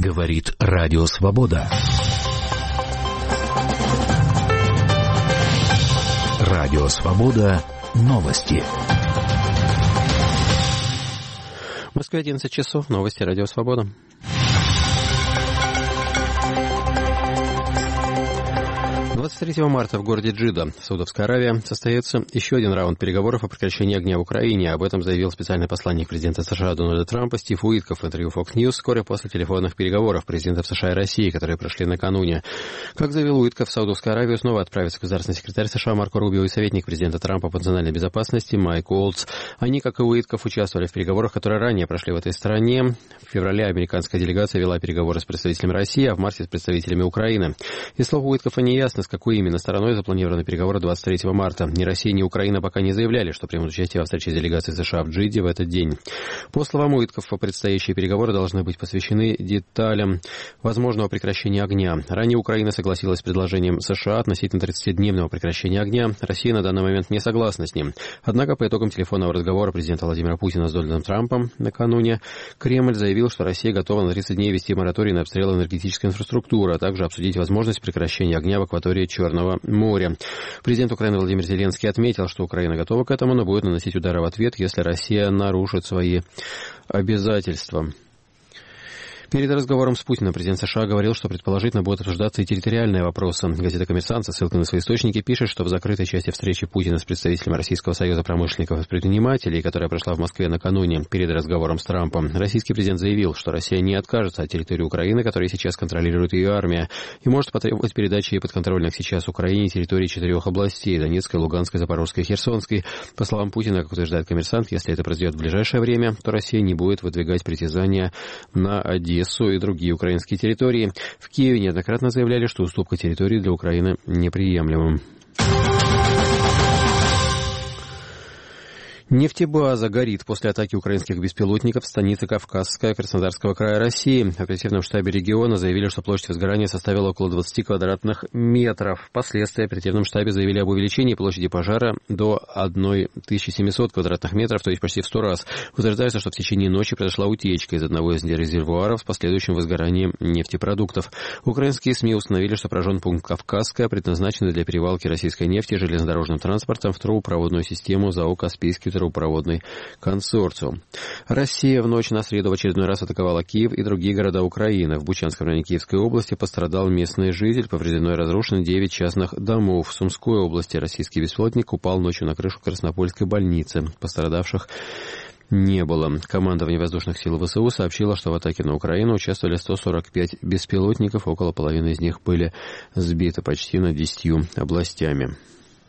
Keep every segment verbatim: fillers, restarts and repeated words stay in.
Говорит Радио Свобода. Радио Свобода. Новости. В Москве одиннадцать часов. Новости Радио Свобода. двадцать третьего марта в городе Джидда, Саудовская Аравия, состоится еще один раунд переговоров о прекращении огня в Украине. Об этом заявил специальный посланник президента США Дональда Трампа Стив Уиткоф в интервью Fox News вскоре после телефонных переговоров президентов США и России, которые прошли накануне. Как заявил Уиткоф, в Саудовскую Аравию снова отправится государственный секретарь США Марко Рубио и советник президента Трампа по национальной безопасности Майк Уолтс. Они, как и Уиткоф, участвовали в переговорах, которые ранее прошли в этой стране. В феврале американская делегация вела переговоры с представителями России, а в марте с представителями Украины. Из слов Уиткофа неясно, с какой именно стороной запланированы переговоры двадцать третьего марта. Ни Россия, ни Украина пока не заявляли, что примут участие во встрече делегации США в Джидде в этот день. По словам Уиткофа, предстоящие переговоры должны быть посвящены деталям возможного прекращения огня. Ранее Украина согласилась с предложением США относительно тридцатидневного прекращения огня. Россия на данный момент не согласна с ним. Однако по итогам телефонного разговора президента Владимира Путина с Дональдом Трампом накануне Кремль заявил, что Россия готова на тридцать дней ввести мораторий на обстрел энергетической инфраструктуры, а также обсудить возможность прекращения огня в акватории Черного моря. Президент Украины Владимир Зеленский отметил, что Украина готова к этому, но будет наносить удары в ответ, если Россия нарушит свои обязательства. Перед разговором с Путиным президент США говорил, что предположительно будут обсуждаться и территориальные вопросы. Газета «Коммерсант» со ссылкой на свои источники пишет, что в закрытой части встречи Путина с представителями Российского союза промышленников и предпринимателей, которая прошла в Москве накануне перед разговором с Трампом, российский президент заявил, что Россия не откажется от территории Украины, которую сейчас контролирует ее армия, и может потребовать передачи подконтрольных сейчас Украине территорий четырех областей – Донецкой, Луганской, Запорожской и Херсонской. По словам Путина, как утверждает «Коммерсант», если это произойдет в ближайшее время, то Россия не будет выдвигать притязания на Одессу и другие украинские территории. В Киеве неоднократно заявляли, что уступка территории для Украины неприемлема. Нефтебаза горит после атаки украинских беспилотников в станице Кавказская Краснодарского края России. В оперативном штабе региона заявили, что площадь возгорания составила около двадцати квадратных метров. Впоследствии в оперативном штабе заявили об увеличении площади пожара до тысячи семисот квадратных метров, то есть почти в сто раз. Утверждается, что в течение ночи произошла утечка из одного из резервуаров с последующим возгоранием нефтепродуктов. Украинские СМИ установили, что поражен пункт Кавказская, предназначенный для перевалки российской нефти железнодорожным транспортом в трубопроводную систему ЗАО «Каспийский трубопроводный консорциум». Россия в ночь на среду в очередной раз атаковала Киев и другие города Украины. В Бучанском районе Киевской области пострадал местный житель, повреждено и разрушено девять частных домов. В Сумской области российский беспилотник упал ночью на крышу Краснопольской больницы. Пострадавших не было. Командование воздушных сил ВСУ сообщило, что в атаке на Украину участвовали сто сорок пять беспилотников, около половины из них были сбиты почти над десятью областями.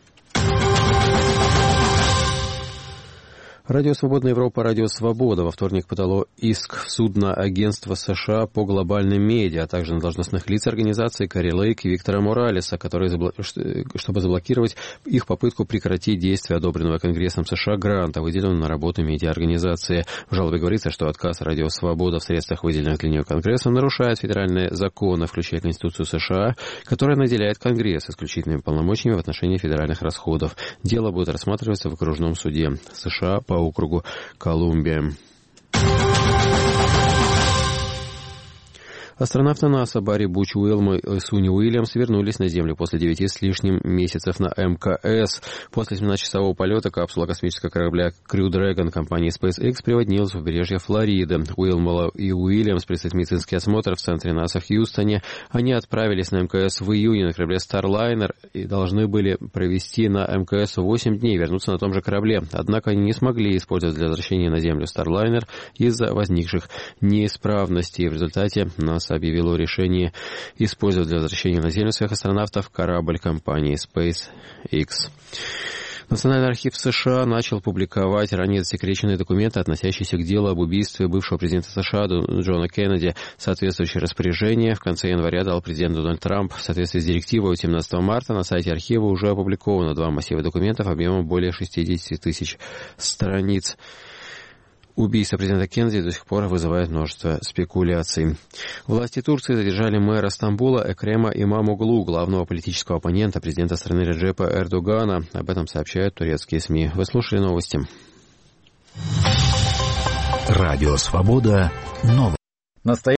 Радио «Свободная Европа», Радио «Свобода» во вторник подало иск в суд на агентство США по глобальным медиа, а также на должностных лиц организации Кари Лейк и Виктора Моралеса, которые, чтобы заблокировать их попытку прекратить действие одобренного Конгрессом США гранта, выделенного на работу медиаорганизации. В жалобе говорится, что отказ Радио «Свобода» в средствах, выделенных для нее Конгрессом, нарушает федеральные законы, включая Конституцию США, которая наделяет Конгресс исключительными полномочиями в отношении федеральных расходов. Дело будет рассматриваться в окружном суде США по округу Колумбия. Астронавты НАСА Барри Буч Уилм и Суни Уильямс вернулись на Землю после девяти с лишним месяцев на МКС. После семнадцатичасового полета капсула космического корабля Crew Dragon компании SpaceX приводнилась в побережье Флориды. Уилм и Уильямс предстоит медицинский осмотр в центре НАСА в Хьюстоне. Они отправились на МКС в июне на корабле Starliner и должны были провести на МКС восемь дней и вернуться на том же корабле. Однако они не смогли использовать для возвращения на Землю Starliner из-за возникших неисправностей. В результате НАСА объявило решение использовать для возвращения на Землю своих астронавтов корабль компании SpaceX. Национальный архив США начал публиковать ранее засекреченные документы, относящиеся к делу об убийстве бывшего президента США Джона Кеннеди. Соответствующее распоряжение в конце января дал президент Дональд Трамп. В соответствии с директивой семнадцатого марта на сайте архива уже опубликовано два массива документов объемом более шестьдесят тысяч страниц. Убийство президента Кеннеди до сих пор вызывает множество спекуляций. Власти Турции задержали мэра Стамбула Экрема Имамоглу, главного политического оппонента президента страны Реджепа Эрдогана. Об этом сообщают турецкие СМИ. Вы слушали новости. Радио «Свобода». Новости.